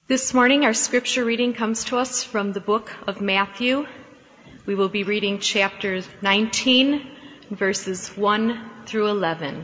This morning our scripture reading comes to us from the book of Matthew. We will be reading chapter 19, verses 1 through 11.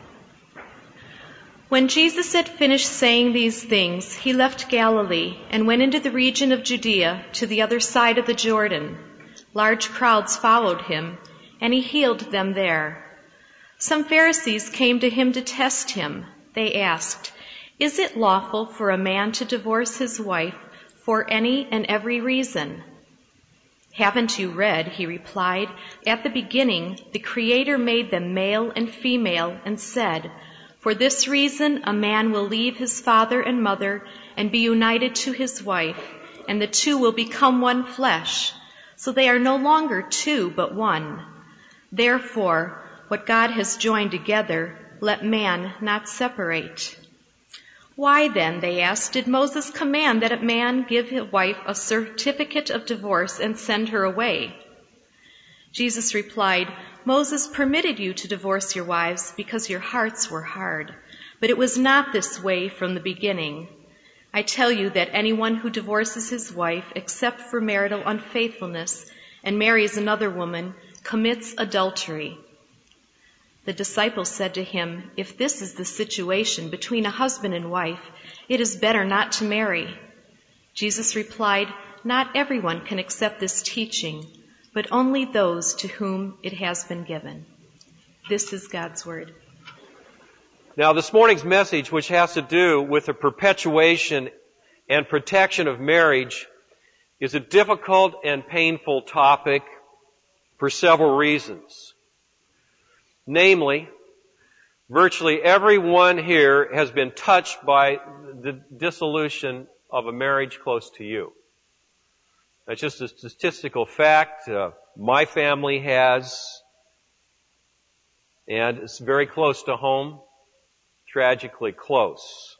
When Jesus had finished saying these things, he left Galilee and went into the region of Judea to the other side of the Jordan. Large crowds followed him, and he healed them there. Some Pharisees came to him to test him. They asked, "Is it lawful for a man to divorce his wife for any and every reason?" "Haven't you read," he replied, "at the beginning the Creator made them male and female and said, 'For this reason a man will leave his father and mother and be united to his wife, and the two will become one flesh.' So they are no longer two but one. Therefore, what God has joined together, let man not separate." "Why then," they asked, "did Moses command that a man give his wife a certificate of divorce and send her away?" Jesus replied, "Moses permitted you to divorce your wives because your hearts were hard. But it was not this way from the beginning. I tell you that anyone who divorces his wife except for marital unfaithfulness and marries another woman commits adultery." The disciples said to him, "If this is the situation between a husband and wife, it is better not to marry." Jesus replied, "Not everyone can accept this teaching, but only those to whom it has been given." This is God's word. Now, this morning's message, which has to do with the perpetuation and protection of marriage, is a difficult and painful topic for several reasons. Namely, virtually everyone here has been touched by the dissolution of a marriage close to you. That's just a statistical fact. My family has, and it's very close to home, tragically close.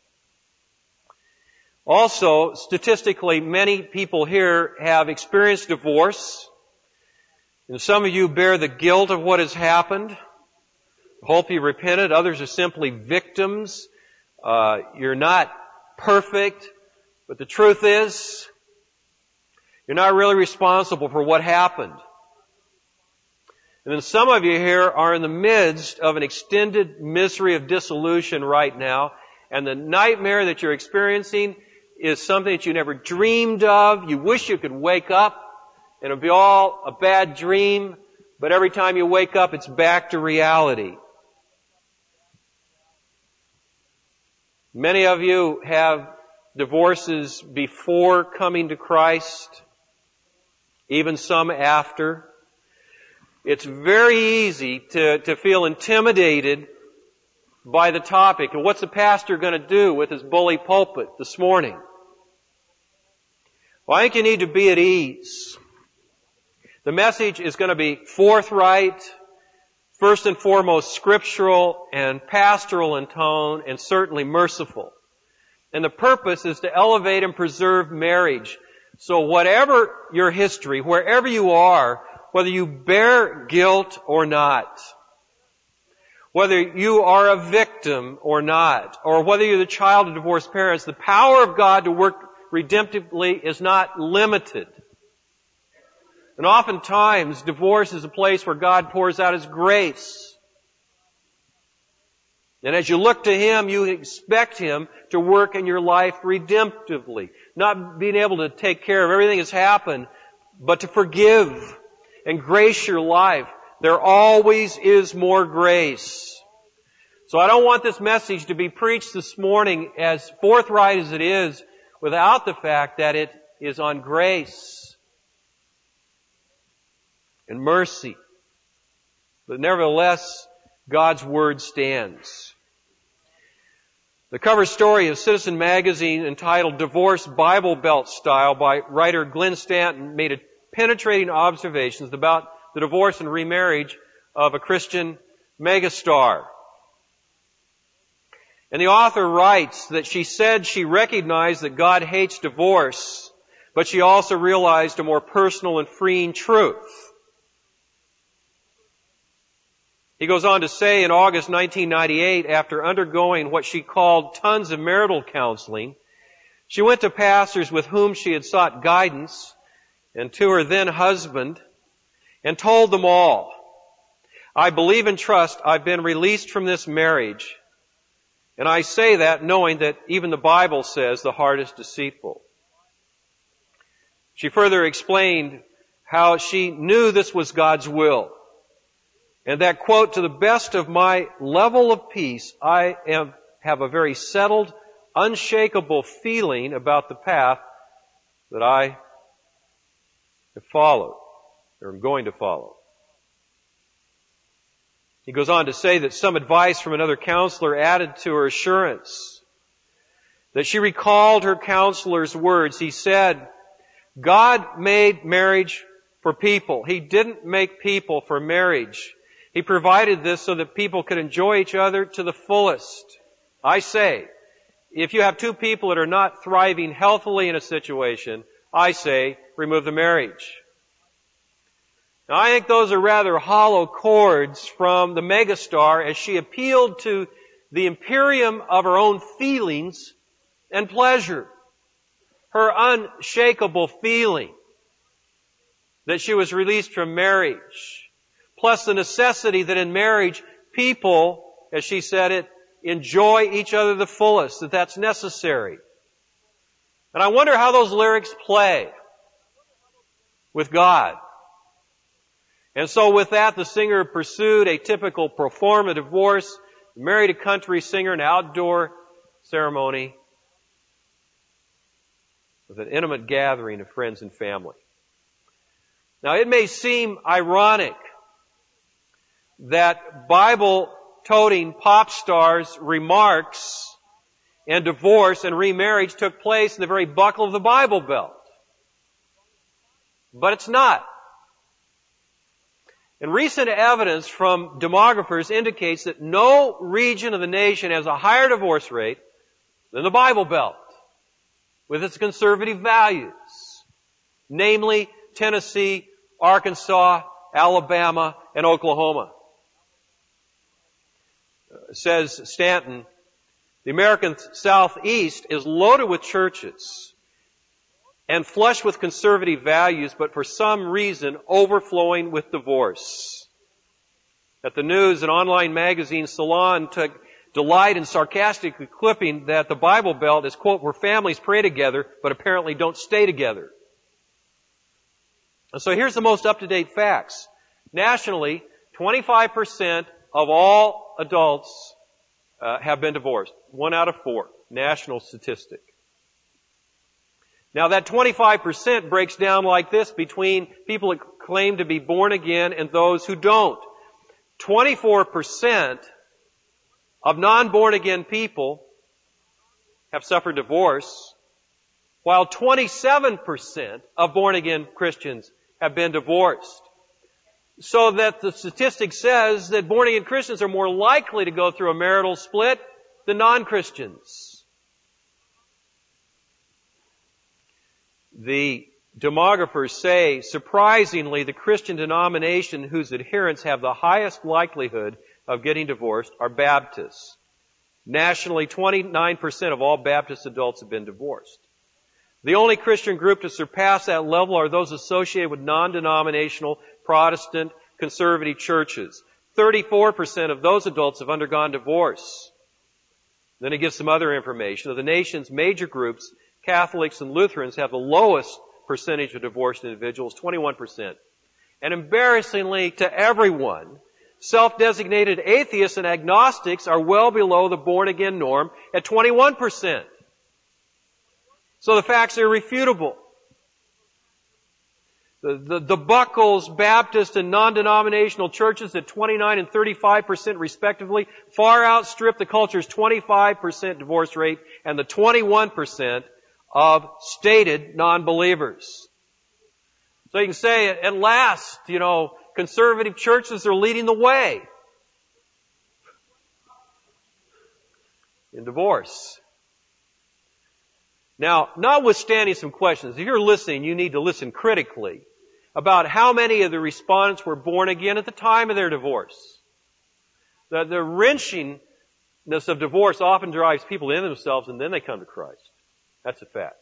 Also, statistically, many people here have experienced divorce, and some of you bear the guilt of what has happened. Hope you repented. Others are simply victims. You're not perfect, but the truth is, you're not really responsible for what happened. And then some of you here are in the midst of an extended misery of dissolution right now, and the nightmare that you're experiencing is something that you never dreamed of. You wish you could wake up and it'd be all a bad dream, but every time you wake up, it's back to reality. Many of you have divorces before coming to Christ, even some after. It's very easy to feel intimidated by the topic. And what's the pastor going to do with his bully pulpit this morning? Well, I think you need to be at ease. The message is going to be forthright, first and foremost scriptural and pastoral in tone, and certainly merciful. And the purpose is to elevate and preserve marriage. So whatever your history, wherever you are, whether you bear guilt or not, whether you are a victim or not, or whether you're the child of divorced parents, the power of God to work redemptively is not limited. And oftentimes, divorce is a place where God pours out His grace. And as you look to Him, you expect Him to work in your life redemptively. Not being able to take care of everything that's happened, but to forgive and grace your life. There always is more grace. So I don't want this message to be preached this morning as forthright as it is, without the fact that it is on grace and mercy. But nevertheless, God's Word stands. The cover story of Citizen magazine entitled "Divorce Bible Belt Style" by writer Glenn Stanton made penetrating observations about the divorce and remarriage of a Christian megastar. And the author writes that she said she recognized that God hates divorce, but she also realized a more personal and freeing truth. He goes on to say in August 1998, after undergoing what she called tons of marital counseling, She went to pastors with whom she had sought guidance and to her then husband and told them all, I believe and trust I've been released from this marriage. And I say that knowing that even the Bible says the heart is deceitful. She further explained how she knew this was God's will. And that, quote, to the best of my level of peace, I have a very settled, unshakable feeling about the path that I have followed, or am going to follow. He goes on to say that some advice from another counselor added to her assurance. That she recalled her counselor's words. He said, God made marriage for people. He didn't make people for marriage. He provided this so that people could enjoy each other to the fullest. I say, if you have two people that are not thriving healthily in a situation, I say, remove the marriage. Now, I think those are rather hollow chords from the megastar as she appealed to the imperium of her own feelings and pleasure. Her unshakable feeling that she was released from marriage, plus the necessity that in marriage people, as she said it, enjoy each other the fullest, that that's necessary. And I wonder how those lyrics play with God. And so with that, the singer pursued a typical pro forma divorce, married a country singer, an outdoor ceremony with an intimate gathering of friends and family. Now, it may seem ironic that Bible-toting pop stars' remarks and divorce and remarriage took place in the very buckle of the Bible Belt. But it's not. And recent evidence from demographers indicates that no region of the nation has a higher divorce rate than the Bible Belt, with its conservative values, namely Tennessee, Arkansas, Alabama, and Oklahoma. Says Stanton, the American Southeast is loaded with churches and flush with conservative values, but for some reason overflowing with divorce. At the news and online magazine Salon took delight in sarcastically quipping that the Bible Belt is, quote, where families pray together, but apparently don't stay together. And so here's the most up-to-date facts. Nationally, 25% of all adults have been divorced. 1 out of 4. National statistic. Now that 25% breaks down like this between people that claim to be born again and those who don't. 24% of non-born again people have suffered divorce, while 27% of born again Christians have been divorced. So that the statistic says that born again Christians are more likely to go through a marital split than non-Christians. The demographers say, surprisingly, the Christian denomination whose adherents have the highest likelihood of getting divorced are Baptists. Nationally, 29% of all Baptist adults have been divorced. The only Christian group to surpass that level are those associated with non-denominational Protestant conservative churches. 34% of those adults have undergone divorce. Then it gives some other information. Of the nation's major groups, Catholics and Lutherans have the lowest percentage of divorced individuals, 21%. And embarrassingly to everyone, self-designated atheists and agnostics are well below the born-again norm at 21%. So the facts are irrefutable. The Buckles, Baptist, and non-denominational churches at 29 and 35% respectively far outstrip the culture's 25% divorce rate and the 21% of stated non-believers. So you can say, at last, conservative churches are leading the way in divorce. Now, notwithstanding some questions, if you're listening, you need to listen critically about how many of the respondents were born again at the time of their divorce. The wrenchingness of divorce often drives people into themselves and then they come to Christ. That's a fact.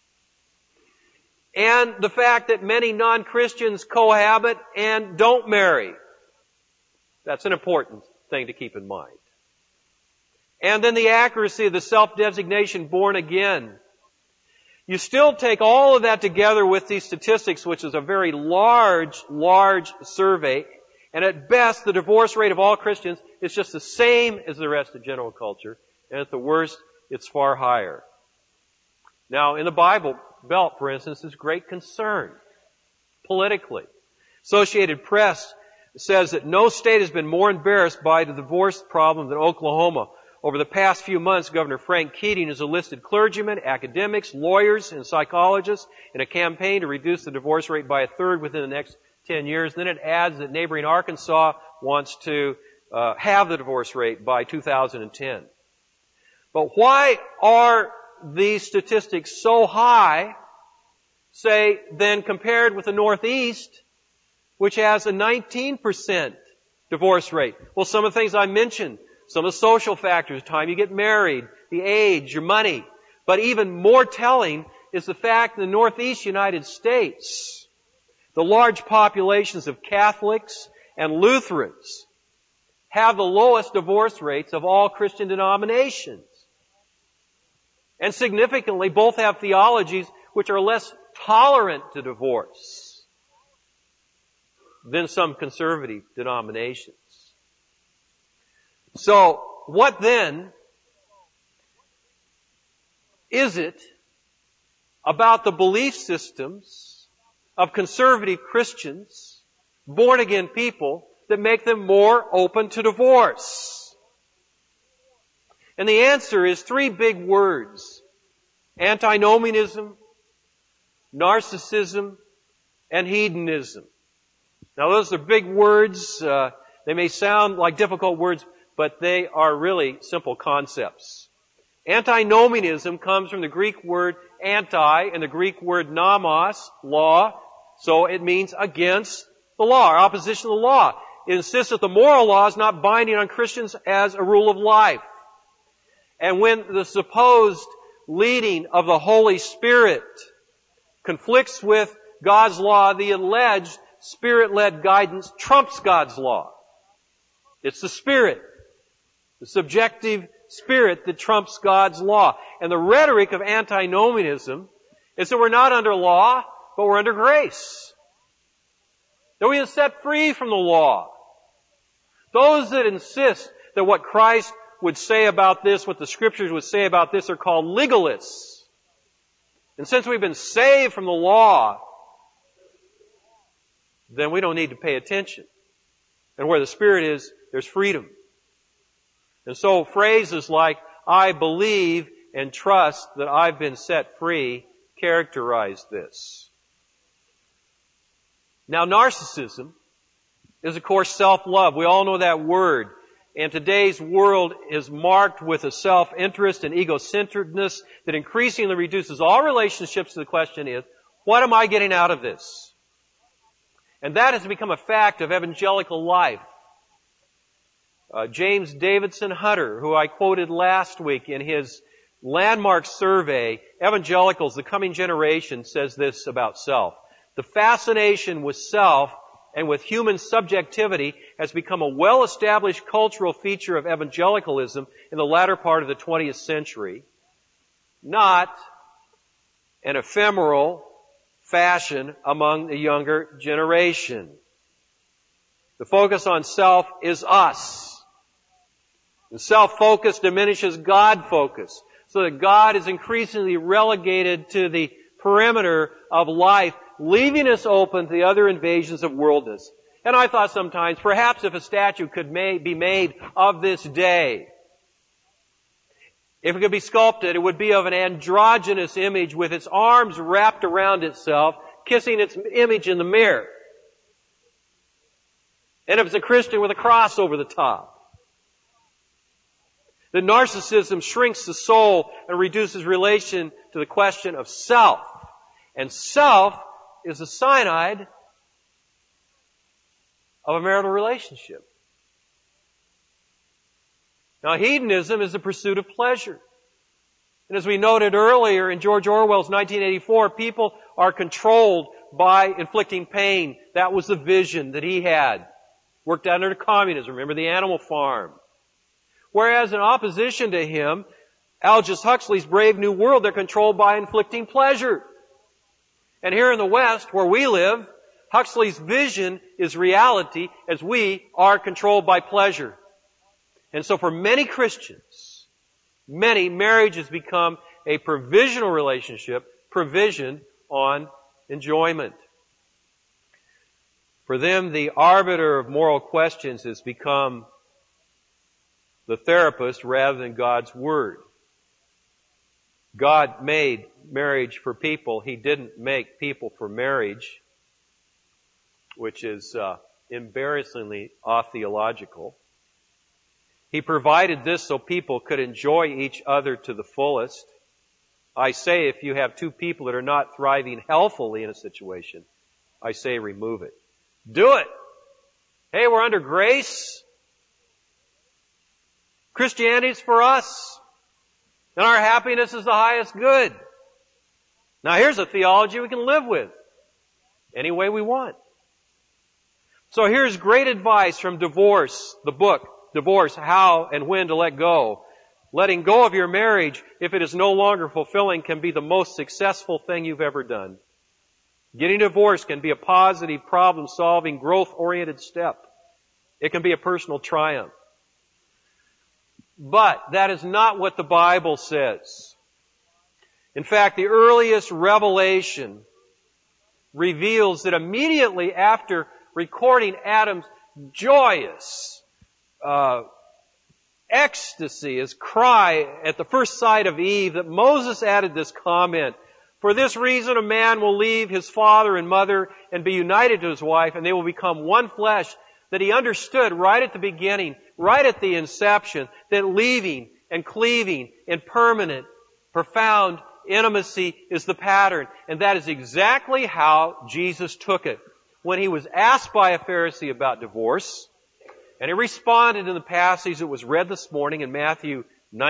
And the fact that many non-Christians cohabit and don't marry. That's an important thing to keep in mind. And then the accuracy of the self-designation born again. You still take all of that together with these statistics, which is a very large survey, and at best the divorce rate of all Christians is just the same as the rest of general culture, and at the worst, it's far higher. Now, in the Bible Belt, for instance, there's great concern politically. Associated Press says that no state has been more embarrassed by the divorce problem than Oklahoma. Over the past few months, Governor Frank Keating has enlisted clergymen, academics, lawyers, and psychologists in a campaign to reduce the divorce rate by a third within the next 10 years. Then it adds that neighboring Arkansas wants to have the divorce rate by 2010. But why are these statistics so high, say, then compared with the Northeast, which has a 19% divorce rate? Well, some of the things I mentioned, some of the social factors, the time you get married, the age, your money. But even more telling is the fact in the Northeast United States, the large populations of Catholics and Lutherans have the lowest divorce rates of all Christian denominations. And significantly, both have theologies which are less tolerant to divorce than some conservative denominations. So, what then is it about the belief systems of conservative Christians, born-again people, that make them more open to divorce? And the answer is three big words: antinomianism, narcissism, and hedonism. Now those are big words. They may sound like difficult words, but they are really simple concepts. Antinomianism comes from the Greek word anti and the Greek word nomos, law. So it means against the law, or opposition to the law. It insists that the moral law is not binding on Christians as a rule of life. And when the supposed leading of the Holy Spirit conflicts with God's law, the alleged Spirit-led guidance trumps God's law. It's the Spirit, the subjective Spirit, that trumps God's law. And the rhetoric of antinomianism is that we're not under law, but we're under grace. That we are set free from the law. Those that insist that what Christ would say about this, what the Scriptures would say about this, are called legalists. And since we've been saved from the law, then we don't need to pay attention. And where the Spirit is, there's freedom. And so phrases like, I believe and trust that I've been set free, characterize this. Now, narcissism is, of course, self-love. We all know that word. And today's world is marked with a self-interest and ego-centeredness that increasingly reduces all relationships to the question is, what am I getting out of this? And that has become a fact of evangelical life. James Davidson Hunter, who I quoted last week in his landmark survey, Evangelicals, the Coming Generation, says this about self. The fascination with self and with human subjectivity has become a well-established cultural feature of evangelicalism in the latter part of the 20th century, not an ephemeral fashion among the younger generation. The focus on self is us. And self-focus diminishes God-focus, so that God is increasingly relegated to the perimeter of life, leaving us open to the other invasions of worldliness. And I thought sometimes, perhaps if a statue could be made of this day, if it could be sculpted, it would be of an androgynous image with its arms wrapped around itself, kissing its image in the mirror. And if it's a Christian with a cross over the top. The narcissism shrinks the soul and reduces relation to the question of self. And self is the cyanide of a marital relationship. Now, hedonism is the pursuit of pleasure. And as we noted earlier in George Orwell's 1984, people are controlled by inflicting pain. That was the vision that he had. Worked under communism. Remember the Animal Farm. Whereas in opposition to him, Aldous Huxley's Brave New World, they're controlled by inflicting pleasure. And here in the West, where we live, Huxley's vision is reality as we are controlled by pleasure. And so for many Christians, marriage has become a provisional relationship, provisioned on enjoyment. For them, the arbiter of moral questions has become the therapist rather than God's Word. God made marriage for people. He didn't make people for marriage, which is embarrassingly theological. He provided this so people could enjoy each other to the fullest. I say if you have two people that are not thriving healthily in a situation, I say remove it. Do it! Hey, we're under grace. Christianity's for us. And our happiness is the highest good. Now here's a theology we can live with any way we want. So here's great advice from Divorce, the book, Divorce, How and When to Let Go. Letting go of your marriage, if it is no longer fulfilling, can be the most successful thing you've ever done. Getting divorced can be a positive, problem-solving, growth-oriented step. It can be a personal triumph. But that is not what the Bible says. In fact, the earliest revelation reveals that immediately after recording Adam's joyous ecstasy, his cry at the first sight of Eve, that Moses added this comment, "For this reason a man will leave his father and mother and be united to his wife, and they will become one flesh." That he understood right at the beginning, right at the inception, that leaving and cleaving in permanent, profound intimacy is the pattern. And that is exactly how Jesus took it. When he was asked by a Pharisee about divorce, and he responded in the passage that was read this morning in Matthew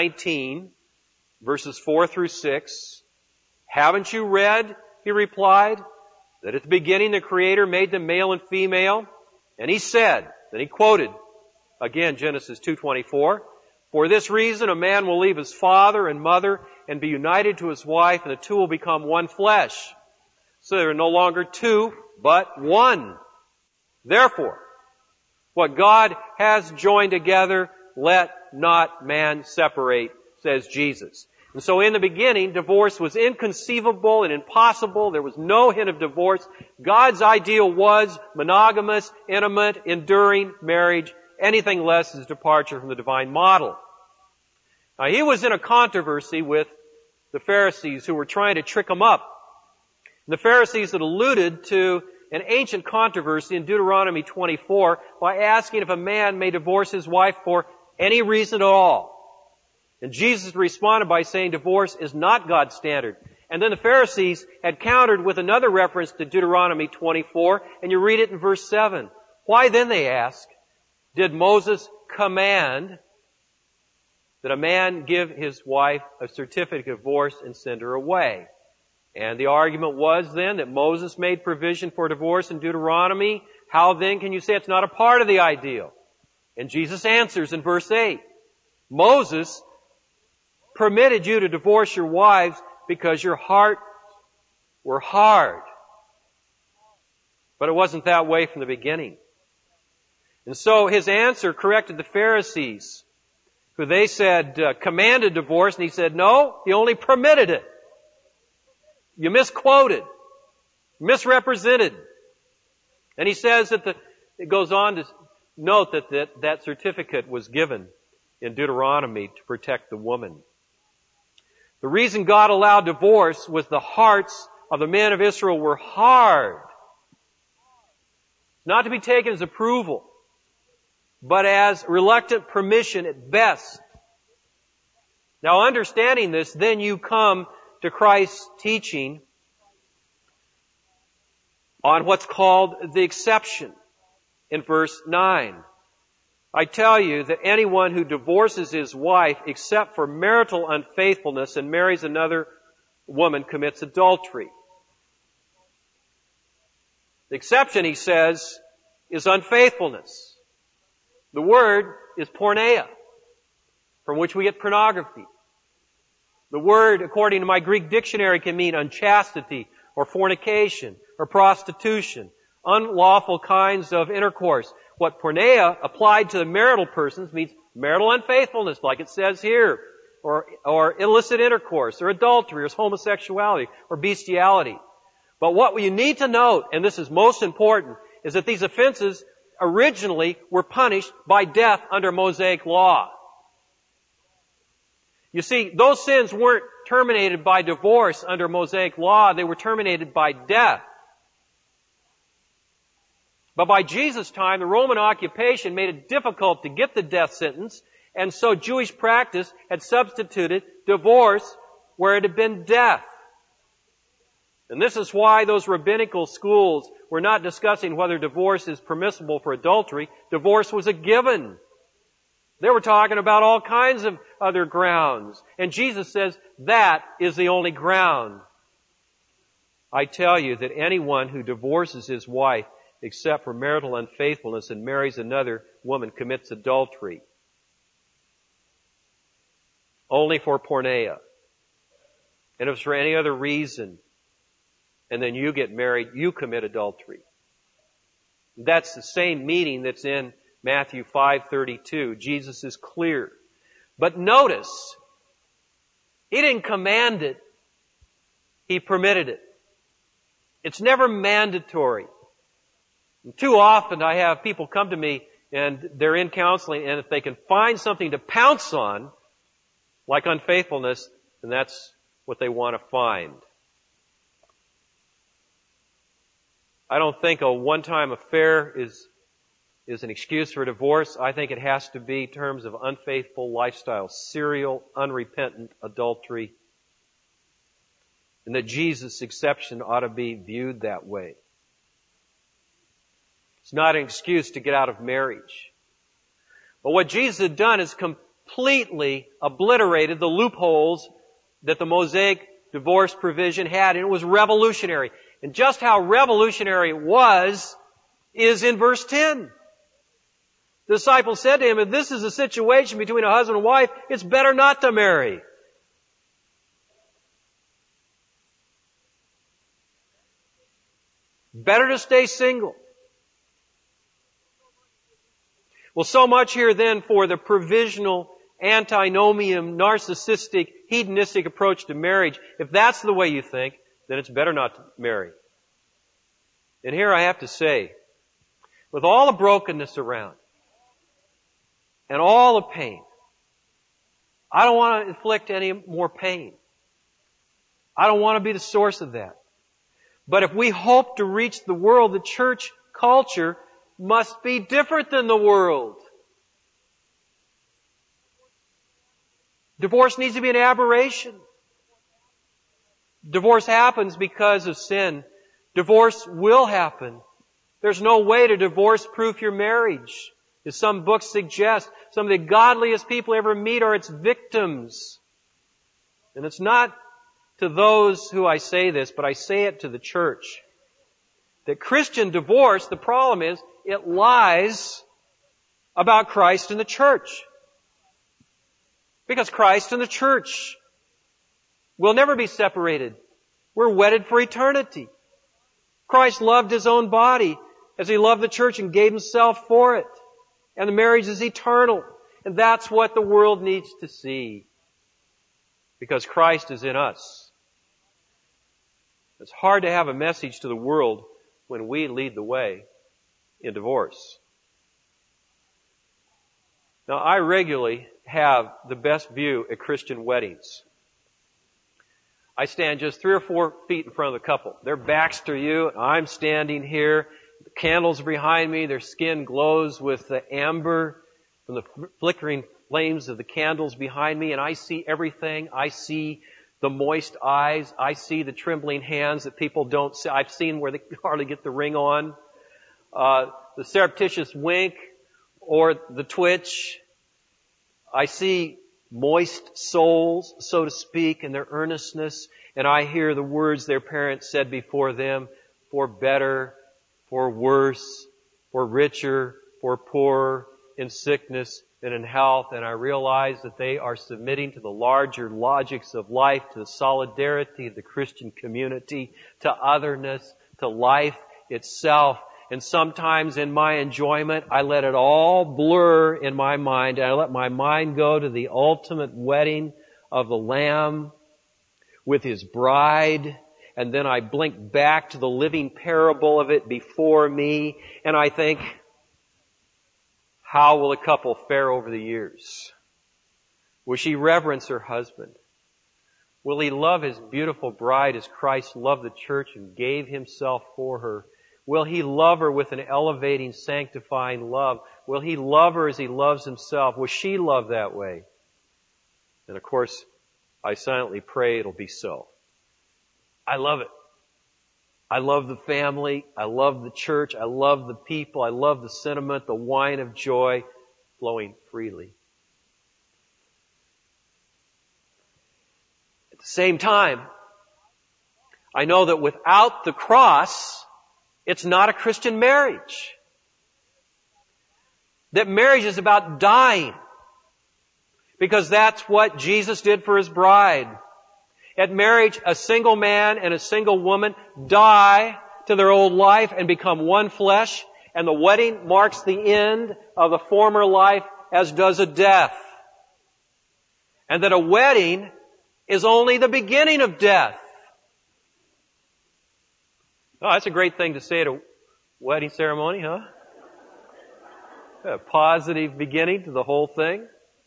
19, verses 4 through 6. "Haven't you read," he replied, "that at the beginning the Creator made them male and female? And he said," then he quoted, again Genesis 2:24, "For this reason a man will leave his father and mother and be united to his wife, and the two will become one flesh. So they are no longer two, but one. Therefore, what God has joined together, let not man separate," says Jesus. And so in the beginning, divorce was inconceivable and impossible. There was no hint of divorce. God's ideal was monogamous, intimate, enduring marriage. Anything less is departure from the divine model. Now, he was in a controversy with the Pharisees who were trying to trick him up. And the Pharisees had alluded to an ancient controversy in Deuteronomy 24 by asking if a man may divorce his wife for any reason at all. And Jesus responded by saying divorce is not God's standard. And then the Pharisees had countered with another reference to Deuteronomy 24, and you read it in verse 7. "Why then," they ask, "did Moses command that a man give his wife a certificate of divorce and send her away?" And the argument was then that Moses made provision for divorce in Deuteronomy. How then can you say it's not a part of the ideal? And Jesus answers in verse 8, "Moses permitted you to divorce your wives because your hearts were hard." But it wasn't that way from the beginning. And so his answer corrected the Pharisees, who they said commanded divorce, and he said, no, he only permitted it. You misquoted, misrepresented. And he says that it goes on to note that certificate was given in Deuteronomy to protect the woman. The reason God allowed divorce was the hearts of the men of Israel were hard. Not to be taken as approval, but as reluctant permission at best. Now, understanding this, then you come to Christ's teaching on what's called the exception in verse 9. I tell you that anyone who divorces his wife except for marital unfaithfulness and marries another woman commits adultery. The exception, he says, is unfaithfulness. The word is porneia, from which we get pornography. The word, according to my Greek dictionary, can mean unchastity or fornication or prostitution, unlawful kinds of intercourse. What porneia applied to the marital persons means marital unfaithfulness, like it says here, or illicit intercourse, or adultery, or homosexuality, or bestiality. But what you need to note, and this is most important, is that these offenses originally were punished by death under Mosaic law. You see, those sins weren't terminated by divorce under Mosaic law, they were terminated by death. But by Jesus' time, the Roman occupation made it difficult to get the death sentence, and so Jewish practice had substituted divorce where it had been death. And this is why those rabbinical schools were not discussing whether divorce is permissible for adultery. Divorce was a given. They were talking about all kinds of other grounds. And Jesus says that is the only ground. I tell you that anyone who divorces his wife except for marital unfaithfulness and marries another woman commits adultery. Only for porneia. And if it's for any other reason, and then you get married, you commit adultery. That's the same meaning that's in Matthew 5:32. Jesus is clear. But notice, He didn't command it. He permitted it. It's never mandatory. And too often I have people come to me and they're in counseling, and if they can find something to pounce on, like unfaithfulness, then that's what they want to find. I don't think a one-time affair is an excuse for divorce. I think it has to be in terms of unfaithful lifestyle, serial, unrepentant adultery. And that Jesus' exception ought to be viewed that way. It's not an excuse to get out of marriage. But what Jesus had done is completely obliterated the loopholes that the Mosaic divorce provision had, and it was revolutionary. And just how revolutionary it was is in verse 10. The disciples said to him, if this is a situation between a husband and wife, it's better not to marry. Better to stay single. Well, so much here then for the provisional, antinomian, narcissistic, hedonistic approach to marriage. If that's the way you think, then it's better not to marry. And here I have to say, with all the brokenness around, and all the pain, I don't want to inflict any more pain. I don't want to be the source of that. But if we hope to reach the world, the church culture must be different than the world. Divorce needs to be an aberration. Divorce happens because of sin. Divorce will happen. There's no way to divorce-proof your marriage. As some books suggest, some of the godliest people ever meet are its victims. And it's not to those who I say this, but I say it to the church. That Christian divorce, the problem is, it lies about Christ and the church. Because Christ and the church will never be separated. We're wedded for eternity. Christ loved His own body as He loved the church and gave Himself for it. And the marriage is eternal. And that's what the world needs to see. Because Christ is in us. It's hard to have a message to the world when we lead the way in divorce. Now, I regularly have the best view at Christian weddings. I stand just 3 or 4 feet in front of the couple. Their backs to you, I'm standing here. The candles are behind me. Their skin glows with the amber from the flickering flames of the candles behind me, and I see everything. I see the moist eyes. I see the trembling hands that people don't see. I've seen where they hardly get the ring on. The surreptitious wink, or the Twitch, I see moist souls, so to speak, in their earnestness, and I hear the words their parents said before them, for better, for worse, for richer, for poorer, in sickness and in health, and I realize that they are submitting to the larger logics of life, to the solidarity of the Christian community, to otherness, to life itself. And sometimes in my enjoyment, I let it all blur in my mind. I let my mind go to the ultimate wedding of the Lamb with His bride. And then I blink back to the living parable of it before me. And I think, how will a couple fare over the years? Will she reverence her husband? Will he love his beautiful bride as Christ loved the church and gave Himself for her? Will he love her with an elevating, sanctifying love? Will he love her as he loves himself? Will she love that way? And of course, I silently pray it'll be so. I love it. I love the family. I love the church. I love the people. I love the sentiment, the wine of joy flowing freely. At the same time, I know that without the cross, it's not a Christian marriage. That marriage is about dying. Because that's what Jesus did for His bride. At marriage, a single man and a single woman die to their old life and become one flesh, and the wedding marks the end of the former life, as does a death. And that a wedding is only the beginning of death. Oh, that's a great thing to say at a wedding ceremony, huh? A positive beginning to the whole thing.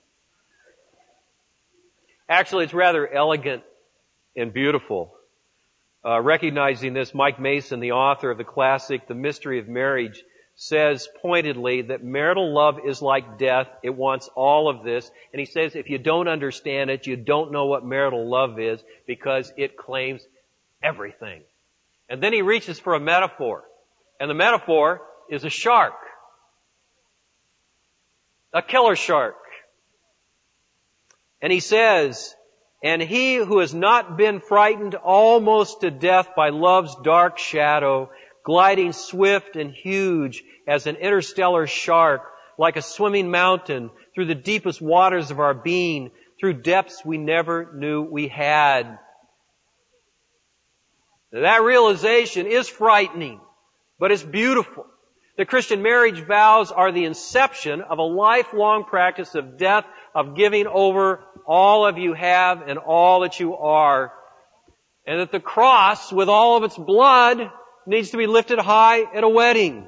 Actually, it's rather elegant and beautiful. Recognizing this, Mike Mason, the author of the classic The Mystery of Marriage, says pointedly that marital love is like death. It wants all of this. And he says if you don't understand it, you don't know what marital love is, because it claims everything. And then he reaches for a metaphor. And the metaphor is a shark. A killer shark. And he says, and he who has not been frightened almost to death by love's dark shadow, gliding swift and huge as an interstellar shark, like a swimming mountain through the deepest waters of our being, through depths we never knew we had. That realization is frightening, but it's beautiful. The Christian marriage vows are the inception of a lifelong practice of death, of giving over all of you have and all that you are. And that the cross, with all of its blood, needs to be lifted high at a wedding.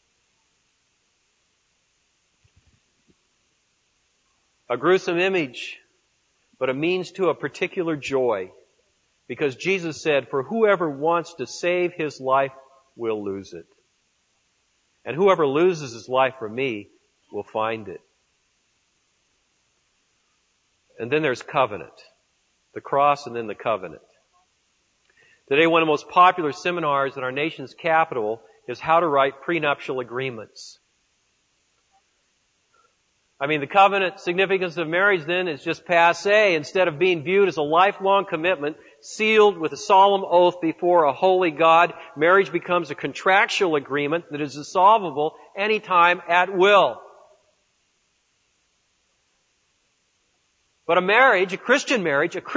A gruesome image, but a means to a particular joy. Because Jesus said, for whoever wants to save his life will lose it. And whoever loses his life for me will find it. And then there's covenant. The cross and then the covenant. Today, one of the most popular seminars in our nation's capital is how to write prenuptial agreements. I mean, the covenant significance of marriage then is just passé. Instead of being viewed as a lifelong commitment sealed with a solemn oath before a holy God, marriage becomes a contractual agreement that is dissolvable anytime at will. But a marriage, a Christian marriage is a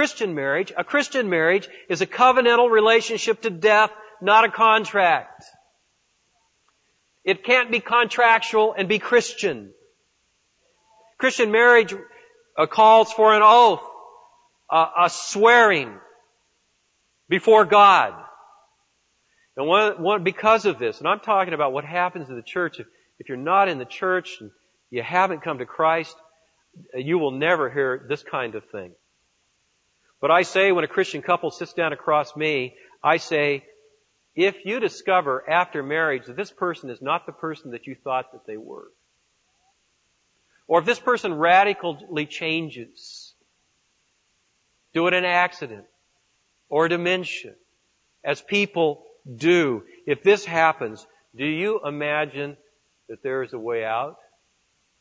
covenantal relationship to death, not a contract. It can't be contractual and be Christian. Christian marriage calls for an oath, a swearing before God. And because of this, and I'm talking about what happens in the church, if you're not in the church and you haven't come to Christ, you will never hear this kind of thing. But I say, when a Christian couple sits down across me, I say, if you discover after marriage that this person is not the person that you thought that they were, or if this person radically changes due to an accident or dementia, as people do, if this happens, do you imagine that there is a way out?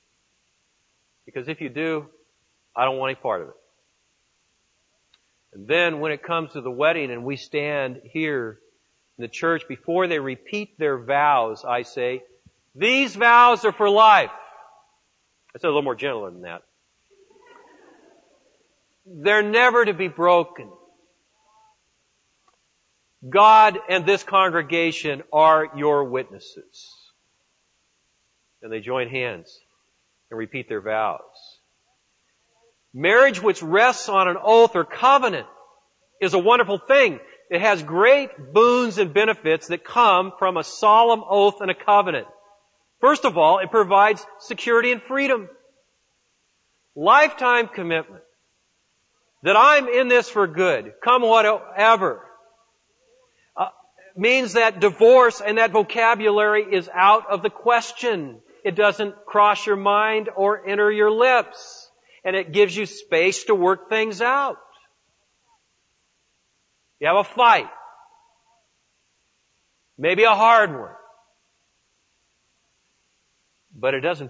Because if you do, I don't want any part of it. And then when it comes to the wedding and we stand here in the church, before they repeat their vows, I say, these vows are for life. I said a little more gentler than that. They're never to be broken. God and this congregation are your witnesses. And they join hands and repeat their vows. Marriage which rests on an oath or covenant is a wonderful thing. It has great boons and benefits that come from a solemn oath and a covenant. First of all, it provides security and freedom. Lifetime commitment. That I'm in this for good, come whatever. Means that divorce and that vocabulary is out of the question. It doesn't cross your mind or enter your lips. And it gives you space to work things out. You have a fight. Maybe a hard one. But it doesn't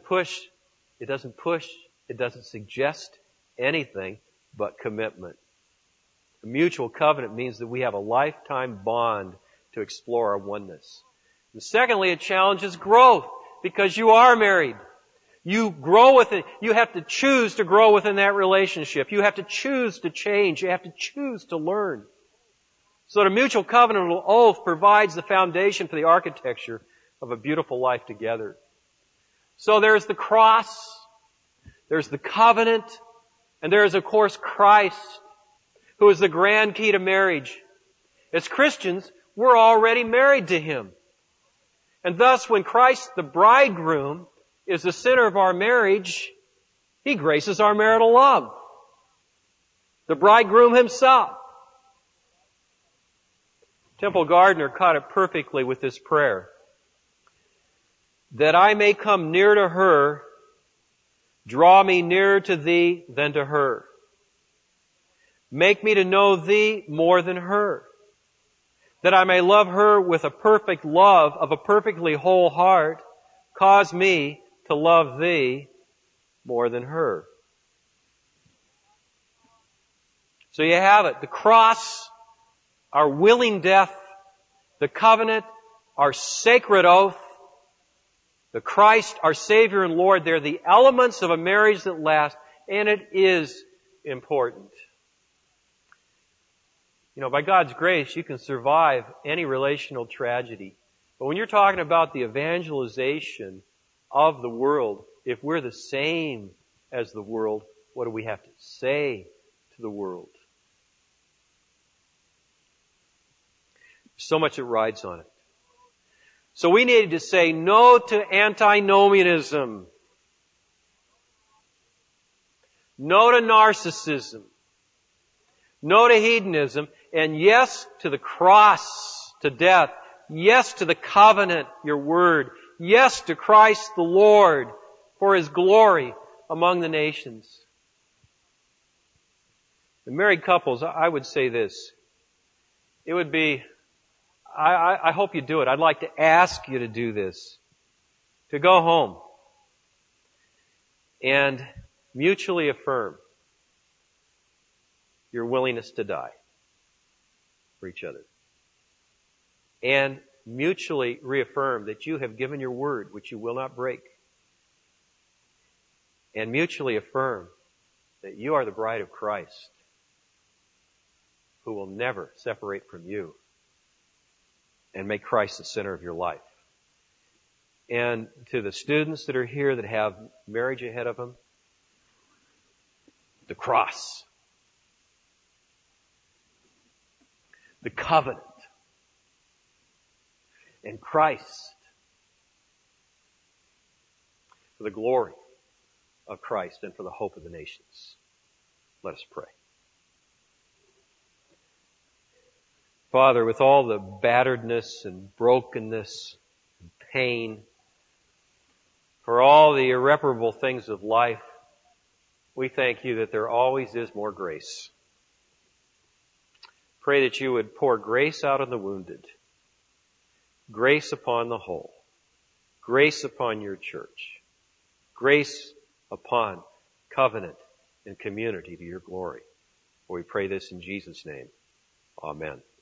suggest anything but commitment. A mutual covenant means that we have a lifetime bond to explore our oneness. And secondly, it challenges growth because you are married. You grow within, you have to choose to grow within that relationship. You have to choose to change. You have to choose to learn. So the mutual covenantal oath provides the foundation for the architecture of a beautiful life together. So there's the cross, there's the covenant, and there is, of course, Christ, who is the grand key to marriage. As Christians, we're already married to Him. And thus, when Christ, the bridegroom, is the center of our marriage, He graces our marital love. The bridegroom Himself. Temple Gardner caught it perfectly with this prayer. That I may come near to her, draw me nearer to Thee than to her. Make me to know Thee more than her. That I may love her with a perfect love of a perfectly whole heart. Cause me to love Thee more than her. So you have it. The cross, our willing death, the covenant, our sacred oath, the Christ, our Savior and Lord, they're the elements of a marriage that lasts, and it is important. You know, by God's grace, you can survive any relational tragedy. But when you're talking about the evangelization of the world, if we're the same as the world, what do we have to say to the world? So much that rides on it. So we needed to say no to antinomianism. No to narcissism. No to hedonism. And yes to the cross, to death. Yes to the covenant, your word. Yes to Christ the Lord for His glory among the nations. The married couples, I would say this. It would be, I hope you do it. I'd like to ask you to do this. To go home and mutually affirm your willingness to die for each other. And mutually reaffirm that you have given your word, which you will not break. And mutually affirm that you are the bride of Christ, who will never separate from you, and make Christ the center of your life. And to the students that are here that have marriage ahead of them, the cross, the covenant, and Christ, for the glory of Christ and for the hope of the nations. Let us pray. Father, with all the batteredness and brokenness and pain, for all the irreparable things of life, we thank You that there always is more grace. Pray that You would pour grace out on the wounded, grace upon the whole, grace upon Your church, grace upon covenant and community to your glory. For we pray this in Jesus' name. Amen.